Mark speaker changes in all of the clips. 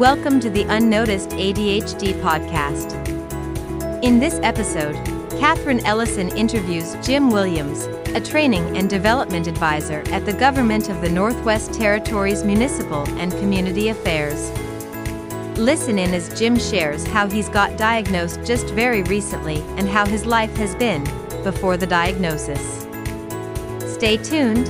Speaker 1: Welcome to the Unnoticed ADHD podcast. In this episode, Catherine Ellison interviews Jim Williams, a training and development advisor at the Government of the Northwest Territories Municipal and Community Affairs. Listen in as Jim shares how he's got diagnosed just very recently and how his life has been before the diagnosis. Stay tuned.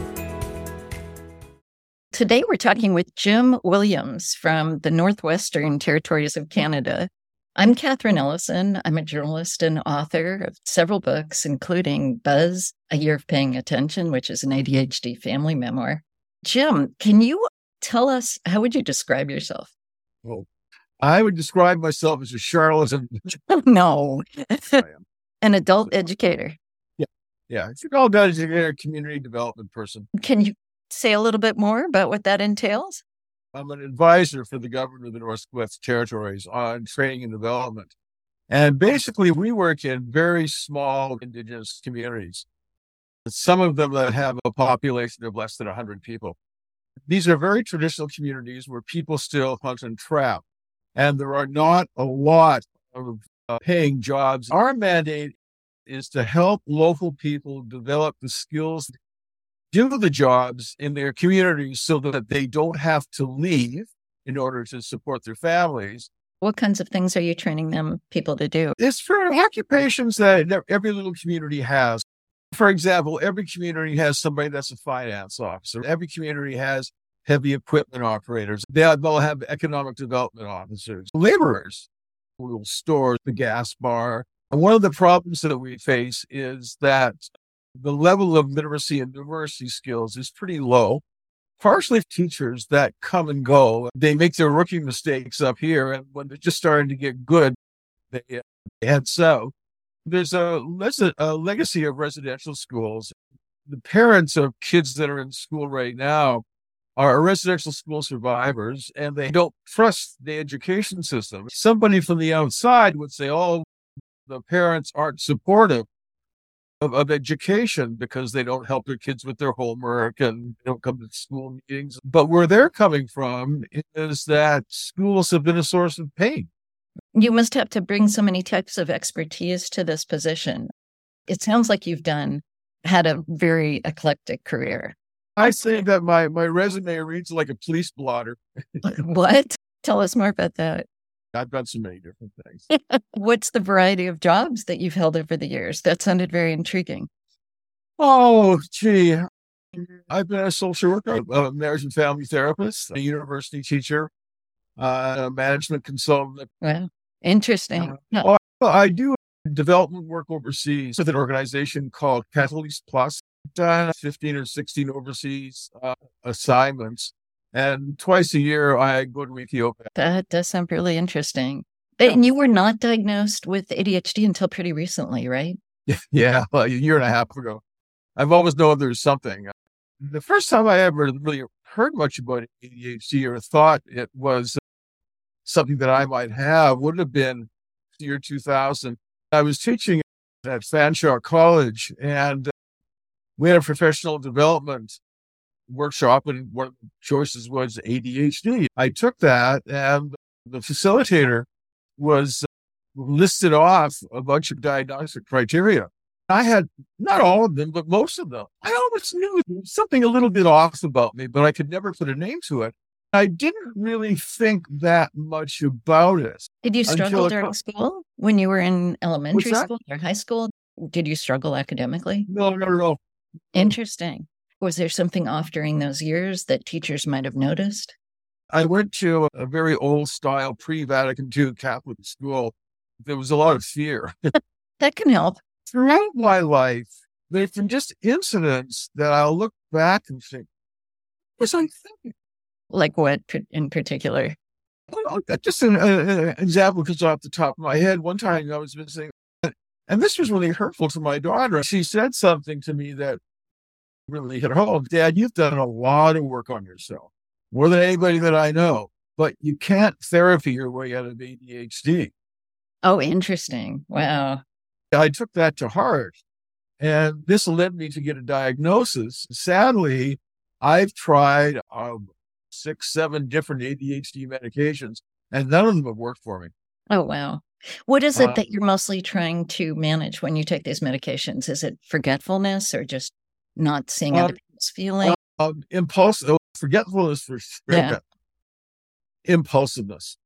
Speaker 2: Today we're talking with Jim Williams from the Northwestern Territories of Canada. I'm Catherine Ellison. I'm a journalist and author of several books, including Buzz, A Year of Paying Attention, which is an ADHD family memoir. Jim, can you tell us, how would you describe yourself?
Speaker 3: Well, I would describe myself as a charlatan.
Speaker 2: No.
Speaker 3: I am.
Speaker 2: An adult educator.
Speaker 3: Yeah. It's an adult educator, community development person.
Speaker 2: Can you say a little bit more about what that entails?
Speaker 3: I'm an advisor for the government of the Northwest Territories on training and development. And basically, we work in very small Indigenous communities. Some of them that have a population of less than 100 people. These are very traditional communities where people still hunt and trap. And there are not a lot of paying jobs. Our mandate is to help local people develop the skills, do the jobs in their communities so that they don't have to leave in order to support their families.
Speaker 2: What kinds of things are you training people to do?
Speaker 3: It's for occupations that every little community has. For example, every community has somebody that's a finance officer. Every community has heavy equipment operators. They'll have economic development officers, laborers who will store the gas bar. And one of the problems that we face is that the level of literacy and numeracy skills is pretty low. Partially teachers that come and go, they make their rookie mistakes up here. And when they're just starting to get good, they head south. There's a legacy of residential schools. The parents of kids that are in school right now are residential school survivors, and they don't trust the education system. Somebody from the outside would say, oh, the parents aren't supportive of education because they don't help their kids with their homework and they don't come to school meetings. But where they're coming from is that schools have been a source of pain.
Speaker 2: You must have to bring so many types of expertise to this position. It sounds like you've had a very eclectic career.
Speaker 3: I say that my resume reads like a police blotter.
Speaker 2: What? Tell us more about that.
Speaker 3: I've done so many different things.
Speaker 2: What's the variety of jobs that you've held over the years? That sounded very intriguing.
Speaker 3: Oh, gee. I've been a social worker, a marriage and family therapist, a university teacher, a management consultant.
Speaker 2: Wow. Interesting.
Speaker 3: I do development work overseas with an organization called Catalyst Plus. I've done 15 or 16 overseas assignments. And twice a year, I go to Ethiopia.
Speaker 2: That does sound really interesting. And you were not diagnosed with ADHD until pretty recently, right?
Speaker 3: Yeah, well, a year and a half ago. I've always known there's something. The first time I ever really heard much about ADHD or thought it was something that I might have would have been the year 2000. I was teaching at Fanshawe College, and we had a professional development workshop, and one of the choices was ADHD. I took that, and the facilitator was listed off a bunch of diagnostic criteria. I had not all of them, but most of them. I always knew something a little bit off about me, but I could never put a name to it. I didn't really think that much about it.
Speaker 2: Did you struggle during school when you were in elementary school or high school? Did you struggle academically?
Speaker 3: No.
Speaker 2: Interesting. Was there something off during those years that teachers might have noticed?
Speaker 3: I went to a very old-style pre-Vatican II Catholic school. There was a lot of fear.
Speaker 2: That can help.
Speaker 3: Throughout my life, there have been just incidents that I'll look back and think, what was I thinking?
Speaker 2: Like what in particular?
Speaker 3: Well, just an example because off the top of my head. One time I was visiting, and this was really hurtful to my daughter. She said something to me that really hit home. Dad, you've done a lot of work on yourself, more than anybody that I know, but you can't therapy your way out of ADHD.
Speaker 2: Oh, interesting. Wow.
Speaker 3: I took that to heart, and this led me to get a diagnosis. Sadly, I've tried 6, 7 different ADHD medications, and none of them have worked for me.
Speaker 2: Oh, wow. What is it
Speaker 3: Uh,
Speaker 2: that you're mostly trying to manage when you take these medications? Is it forgetfulness or just not seeing other
Speaker 3: um,
Speaker 2: people's feelings?
Speaker 3: forgetfulness for
Speaker 2: Yeah.
Speaker 3: impulsiveness,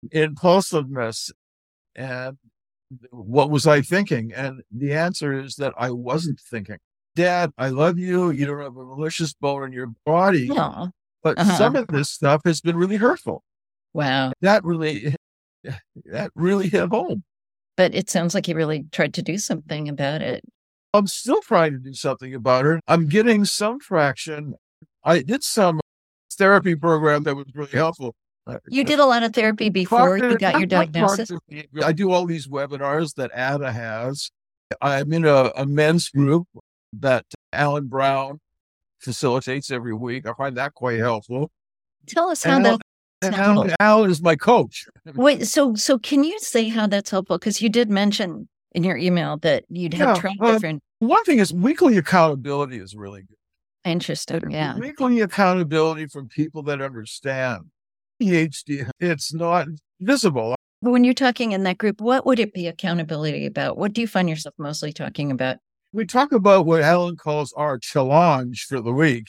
Speaker 3: and what was I thinking? And the answer is that I wasn't thinking. Dad, I love you. You don't have a malicious bone in your body,
Speaker 2: Yeah.
Speaker 3: but
Speaker 2: Uh-huh.
Speaker 3: some of this stuff has been really hurtful.
Speaker 2: Wow.
Speaker 3: That really, that really hit home.
Speaker 2: But it sounds like you really tried to do something about it.
Speaker 3: I'm still trying to do something about it. I'm getting some traction. I did some therapy program that was really helpful.
Speaker 2: You did a lot of therapy before you got your diagnosis?
Speaker 3: I do all these webinars that Ada has. I'm in a men's group that Alan Brown facilitates every week. I find that quite helpful.
Speaker 2: Tell us how
Speaker 3: And
Speaker 2: that's helpful.
Speaker 3: Alan is my coach.
Speaker 2: Wait, so can you say how that's helpful? Because you did mention in your email that you'd have tried different.
Speaker 3: One thing is weekly accountability is really good.
Speaker 2: Interesting. Yeah.
Speaker 3: Weekly accountability from people that understand PhD. It's not visible.
Speaker 2: But when you're talking in that group, what would it be accountability about? What do you find yourself mostly talking about?
Speaker 3: We talk about what Alan calls our challenge for the week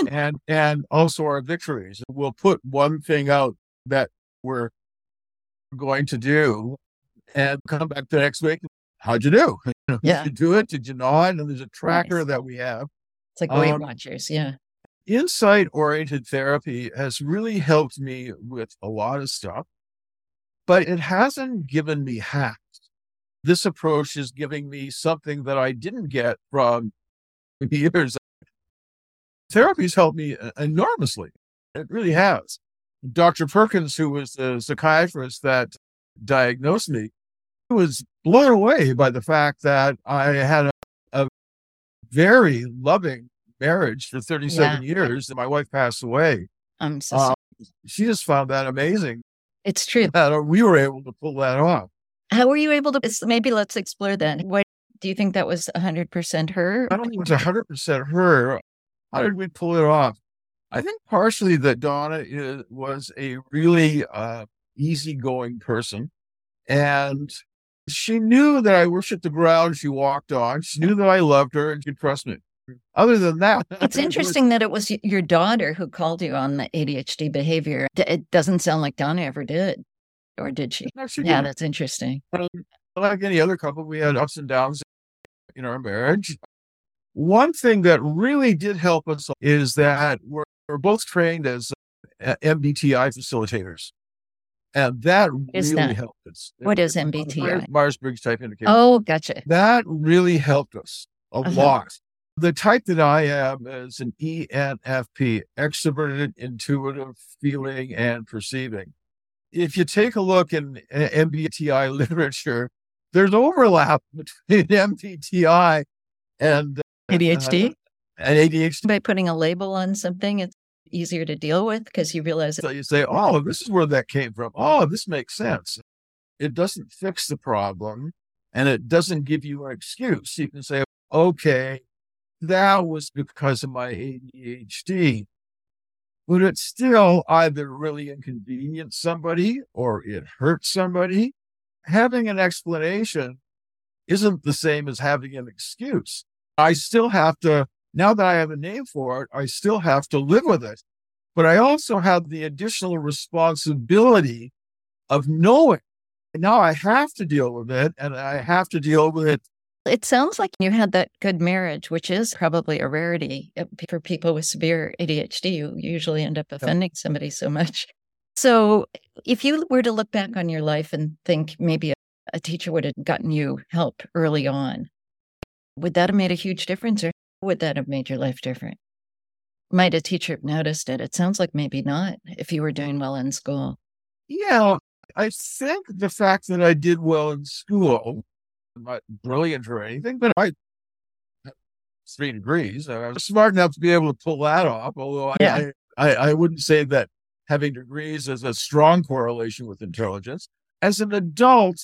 Speaker 3: and also our victories. We'll put one thing out that we're going to do and come back the next week. How'd you do?
Speaker 2: Yeah.
Speaker 3: Did you do it? Did you not? And there's a tracker
Speaker 2: Nice.
Speaker 3: that we have.
Speaker 2: It's like Weight Watchers. Yeah.
Speaker 3: Insight-oriented therapy has really helped me with a lot of stuff, but it hasn't given me hacks. This approach is giving me something that I didn't get from years. Therapy's helped me enormously. It really has. Dr. Perkins, who was the psychiatrist that diagnosed me, was blown away by the fact that I had a very loving marriage for 37 years, and my wife passed away.
Speaker 2: I'm so sorry.
Speaker 3: She just found that amazing.
Speaker 2: It's true.
Speaker 3: That we were able to pull that off.
Speaker 2: How were you able to? Maybe let's explore that. What do you think that was 100% her?
Speaker 3: I don't think it was 100% her. How did we pull it off? I think partially that Donna was a really easygoing person, and she knew that I worshiped the ground she walked on. She knew that I loved her and she could trust me. Other than that,
Speaker 2: It's interesting that it was your daughter who called you on the ADHD behavior. It doesn't sound like Donna ever did, or did she? Yeah, that's interesting.
Speaker 3: Like any other couple, we had ups and downs in our marriage. One thing that really did help us is that we're both trained as MBTI facilitators. And that really helped us.
Speaker 2: What is MBTI?
Speaker 3: Myers-Briggs type indicator.
Speaker 2: Oh, gotcha.
Speaker 3: That really helped us a lot. The type that I am is an ENFP, extroverted, intuitive, feeling, and perceiving. If you take a look in MBTI literature, there's overlap between MBTI and
Speaker 2: ADHD.
Speaker 3: And ADHD.
Speaker 2: By putting a label on something, it's easier to deal with because you realize.
Speaker 3: So you say, oh, this is where that came from. Oh, this makes sense. It doesn't fix the problem and it doesn't give you an excuse. You can say, okay, that was because of my ADHD. But it still either really inconvenienced somebody or it hurts somebody. Having an explanation isn't the same as having an excuse. I still have to, now that I have a name for it, I still have to live with it. But I also have the additional responsibility of knowing. Now I have to deal with it, and I have to deal with it.
Speaker 2: It sounds like you had that good marriage, which is probably a rarity for people with severe ADHD. You usually end up offending somebody so much. So if you were to look back on your life and think maybe a teacher would have gotten you help early on, would that have made a huge difference, or would that have made your life different? Might a teacher have noticed it? It sounds like maybe not, if you were doing well in school.
Speaker 3: Yeah, I think the fact that I did well in school, not brilliant or anything, but I had 3 degrees. I was smart enough to be able to pull that off, although I wouldn't say that having degrees is a strong correlation with intelligence. As an adult,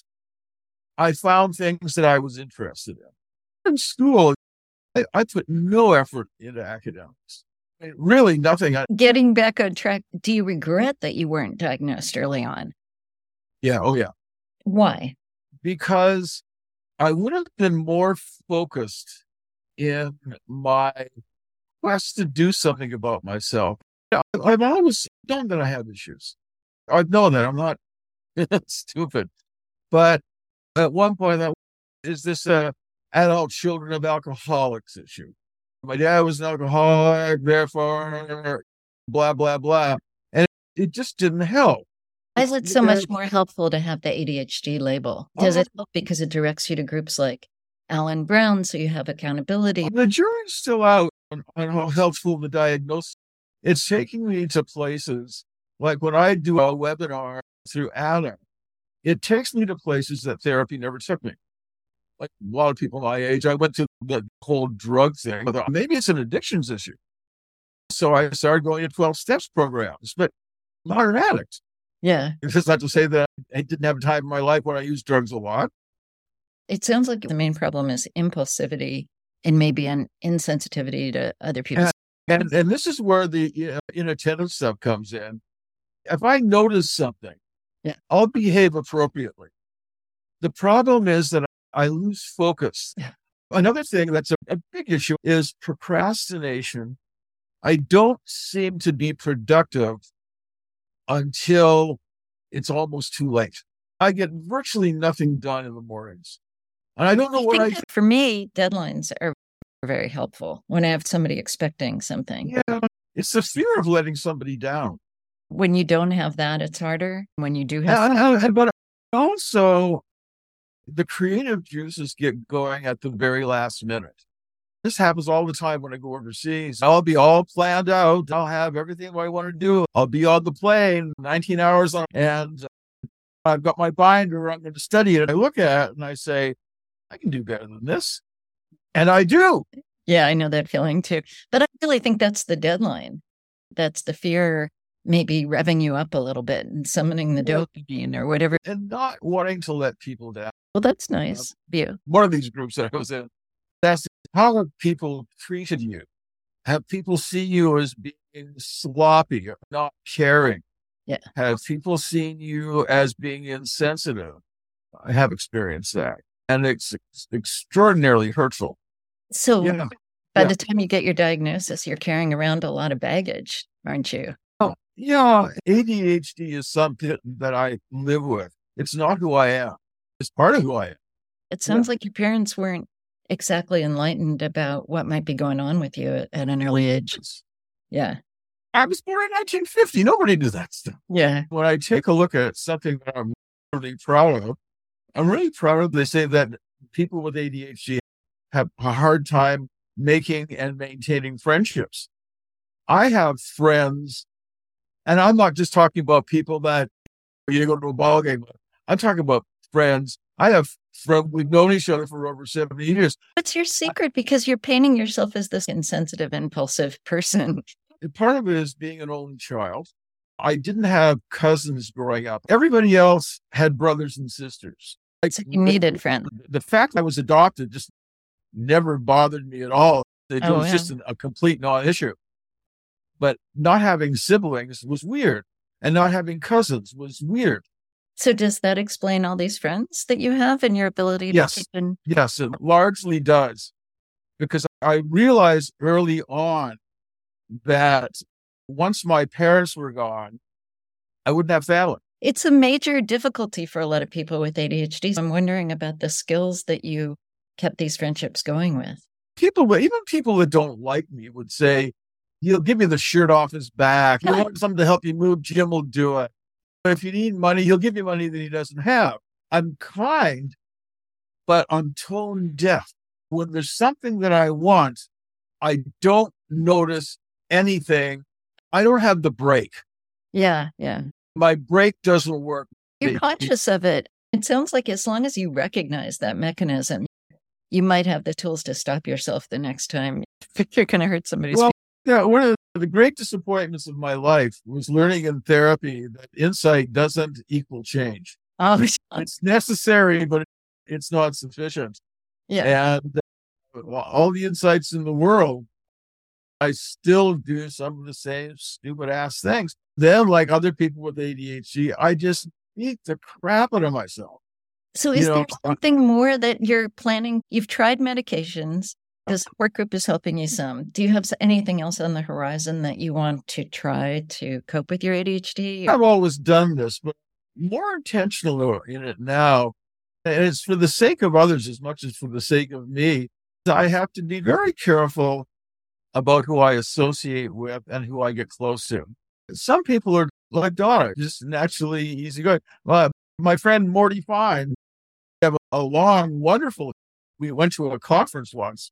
Speaker 3: I found things that I was interested in. In school, I put no effort into academics. Really nothing.
Speaker 2: Getting back on track, do you regret that you weren't diagnosed early on?
Speaker 3: Yeah. Oh, yeah.
Speaker 2: Why?
Speaker 3: Because I would have been more focused in my quest to do something about myself. I've always known that I have issues. I know that I'm not stupid. But at one point, I thought, is this adult children of alcoholics issue? My dad was an alcoholic, therefore, blah, blah, blah. And it just didn't help.
Speaker 2: Why is it so much more helpful to have the ADHD label? Does it help because it directs you to groups like Alan Brown, so you have accountability?
Speaker 3: The jury's still out on how helpful the diagnosis. It's taking me to places like when I do a webinar through Alan, it takes me to places that therapy never took me. Like a lot of people my age, I went to the whole drug thing. I thought, maybe it's an addictions issue. So I started going to 12 steps programs, but I'm not an addict.
Speaker 2: Yeah.
Speaker 3: It's not to say that I didn't have a time in my life when I used drugs a lot.
Speaker 2: It sounds like the main problem is impulsivity and maybe an insensitivity to other people.
Speaker 3: And this is where the inattentive stuff comes in. If I notice something, I'll behave appropriately. The problem is that I lose focus.
Speaker 2: Yeah.
Speaker 3: Another thing that's a big issue is procrastination. I don't seem to be productive until it's almost too late. I get virtually nothing done in the mornings. And I don't know what
Speaker 2: For me, deadlines are very helpful when I have somebody expecting something.
Speaker 3: Yeah, it's the fear of letting somebody down.
Speaker 2: When you don't have that, it's harder. When you do have...
Speaker 3: But also, the creative juices get going at the very last minute. This happens all the time when I go overseas. I'll be all planned out. I'll have everything I want to do. I'll be on the plane 19 hours on, and I've got my binder. I'm going to study it. I look at it and I say, I can do better than this. And I do.
Speaker 2: Yeah, I know that feeling too. But I really think that's the deadline. That's the fear maybe revving you up a little bit and summoning the dopamine or whatever.
Speaker 3: And not wanting to let people down.
Speaker 2: Well, that's nice. View.
Speaker 3: One of these groups that I was in, that's how have people treated you? Have people see you as being sloppy or not caring?
Speaker 2: Yeah.
Speaker 3: Have people seen you as being insensitive? I have experienced that. And it's extraordinarily hurtful.
Speaker 2: So by the time you get your diagnosis, you're carrying around a lot of baggage, aren't you?
Speaker 3: Oh, yeah. ADHD is something that I live with. It's not who I am. It's part of who I am.
Speaker 2: It sounds like your parents weren't exactly enlightened about what might be going on with you at an early age. Yeah.
Speaker 3: I was born in 1950. Nobody knew that stuff.
Speaker 2: Yeah.
Speaker 3: When I take a look at something that I'm really proud of, they say that people with ADHD have a hard time making and maintaining friendships. I have friends, and I'm not just talking about people that you go to a ball game with. I'm talking about friends. I have friends, we've known each other for over 70 years.
Speaker 2: What's your secret? Because you're painting yourself as this insensitive, impulsive person.
Speaker 3: Part of it is being an only child. I didn't have cousins growing up. Everybody else had brothers and sisters.
Speaker 2: So you needed friends.
Speaker 3: The fact I was adopted just never bothered me at all. It was just a complete non-issue. But not having siblings was weird. And not having cousins was weird.
Speaker 2: So does that explain all these friends that you have and your ability to keep in?
Speaker 3: Yes, it largely does. Because I realized early on that once my parents were gone, I wouldn't have family.
Speaker 2: It's a major difficulty for a lot of people with ADHD. I'm wondering about the skills that you kept these friendships going with.
Speaker 3: Even people that don't like me would say, he'll give me the shirt off his back. You want something to help you move, Jim will do it. If you need money, he'll give you money that he doesn't have. I'm kind, but I'm tone deaf. When there's something that I want, I don't notice anything. I don't have the brake.
Speaker 2: Yeah, yeah.
Speaker 3: My brake doesn't work.
Speaker 2: You're conscious of it. It sounds like as long as you recognize that mechanism, you might have the tools to stop yourself the next time you're going to hurt somebody's feelings.
Speaker 3: Yeah, one of the great disappointments of my life was learning in therapy that insight doesn't equal change.
Speaker 2: Oh,
Speaker 3: it's necessary, but it's not sufficient.
Speaker 2: Yeah.
Speaker 3: And all the insights in the world, I still do some of the same stupid ass things. Then, like other people with ADHD, I just beat the crap out of myself.
Speaker 2: So is there something more that you're planning? You've tried medications. This work group is helping you some. Do you have anything else on the horizon that you want to try to cope with your ADHD?
Speaker 3: I've always done this, but more intentional in it now. And it's for the sake of others as much as for the sake of me. I have to be very careful about who I associate with and who I get close to. Some people are like Donna, just naturally easygoing. My friend Morty Fine, we have a long, wonderful, we went to a conference once.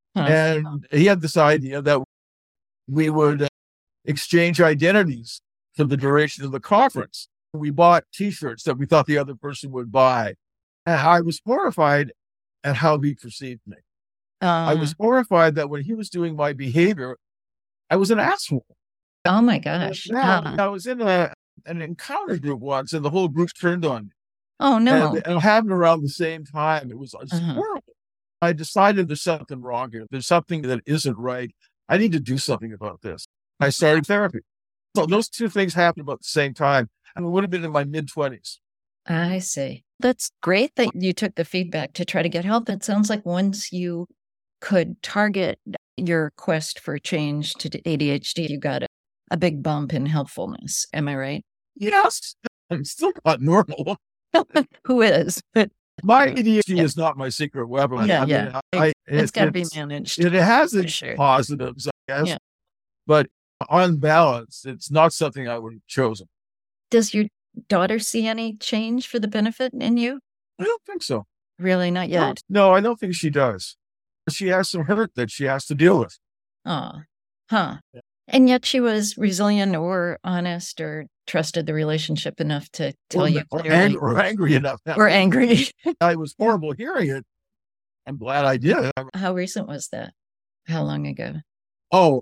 Speaker 3: And he had this idea that we would exchange identities for the duration of the conference. We bought T-shirts that we thought the other person would buy. And I was horrified at how he perceived me. I was horrified that when he was doing my behavior, I was an asshole.
Speaker 2: Oh, my gosh.
Speaker 3: I was in an encounter group once, and the whole group turned on me.
Speaker 2: Oh, no.
Speaker 3: And it happened around the same time. It was horrible. I decided there's something wrong here. There's something that isn't right. I need to do something about this. I started therapy. So those two things happened about the same time. And I would have been in my mid-20s.
Speaker 2: I see. That's great that you took the feedback to try to get help. It sounds like once you could target your quest for change to ADHD, you got a big bump in helpfulness. Am I right?
Speaker 3: Yes. I'm still not normal.
Speaker 2: Who is?
Speaker 3: My ADHD is not my secret weapon.
Speaker 2: It's got to be managed.
Speaker 3: It has its positives, I guess. Yeah. But on balance, it's not something I would have chosen.
Speaker 2: Does your daughter see any change for the benefit in you?
Speaker 3: I don't think so.
Speaker 2: Really? Not yet?
Speaker 3: No, I don't think she does. She has some hurt that she has to deal with.
Speaker 2: Oh, huh. Yeah. And yet she was resilient or honest or trusted the relationship enough to tell you clearly.
Speaker 3: Or angry enough.
Speaker 2: Or angry.
Speaker 3: I was horrible hearing it. I'm glad I did.
Speaker 2: How recent was that? How long ago?
Speaker 3: Oh,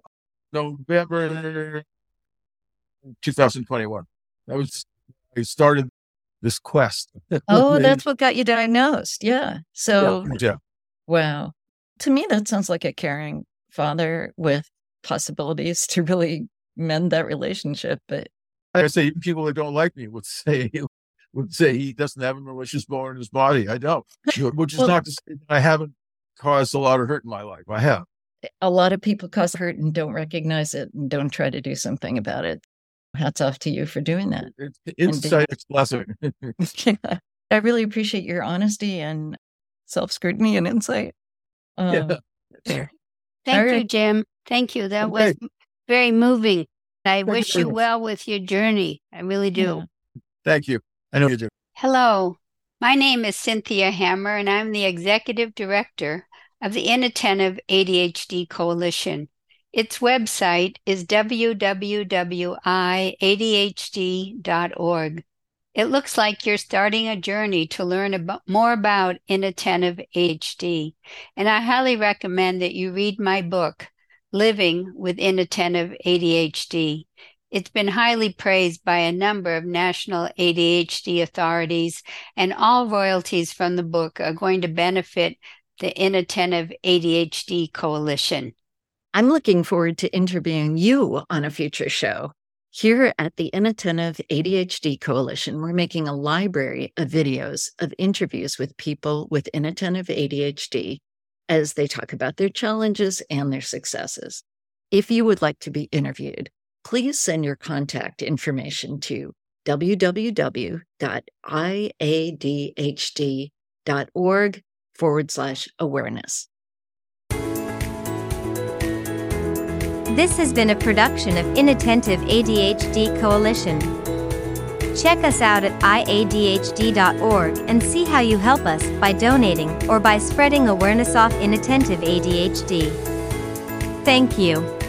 Speaker 3: November 2021. I started this quest.
Speaker 2: Oh, that's what got you diagnosed. Yeah. So,
Speaker 3: yeah.
Speaker 2: Wow. To me, that sounds like a caring father with possibilities to really mend that relationship. But
Speaker 3: I say people that don't like me would say he doesn't have a malicious bone in his body. I don't, which is not to say that I haven't caused a lot of hurt in my life. I have.
Speaker 2: A lot of people cause hurt and don't recognize it and don't try to do something about it. Hats off to you for doing that.
Speaker 3: Insight is blessing.
Speaker 2: Yeah. I really appreciate your honesty and self-scrutiny and insight.
Speaker 4: There. Thank you, Jim. Thank you. That was very moving. I wish you well with your journey. I really do.
Speaker 3: Yeah. Thank you. I know you do.
Speaker 4: Hello. My name is Cynthia Hammer, and I'm the Executive Director of the Inattentive ADHD Coalition. Its website is www.iadhd.org. It looks like you're starting a journey to learn more about inattentive ADHD, and I highly recommend that you read my book, Living with Inattentive ADHD. It's been highly praised by a number of national ADHD authorities, and all royalties from the book are going to benefit the Inattentive ADHD Coalition.
Speaker 2: I'm looking forward to interviewing you on a future show. Here at the Inattentive ADHD Coalition, we're making a library of videos of interviews with people with inattentive ADHD as they talk about their challenges and their successes. If you would like to be interviewed, please send your contact information to www.iadhd.org/awareness.
Speaker 1: This has been a production of Inattentive ADHD Coalition. Check us out at iadhd.org and see how you help us by donating or by spreading awareness of inattentive ADHD. Thank you.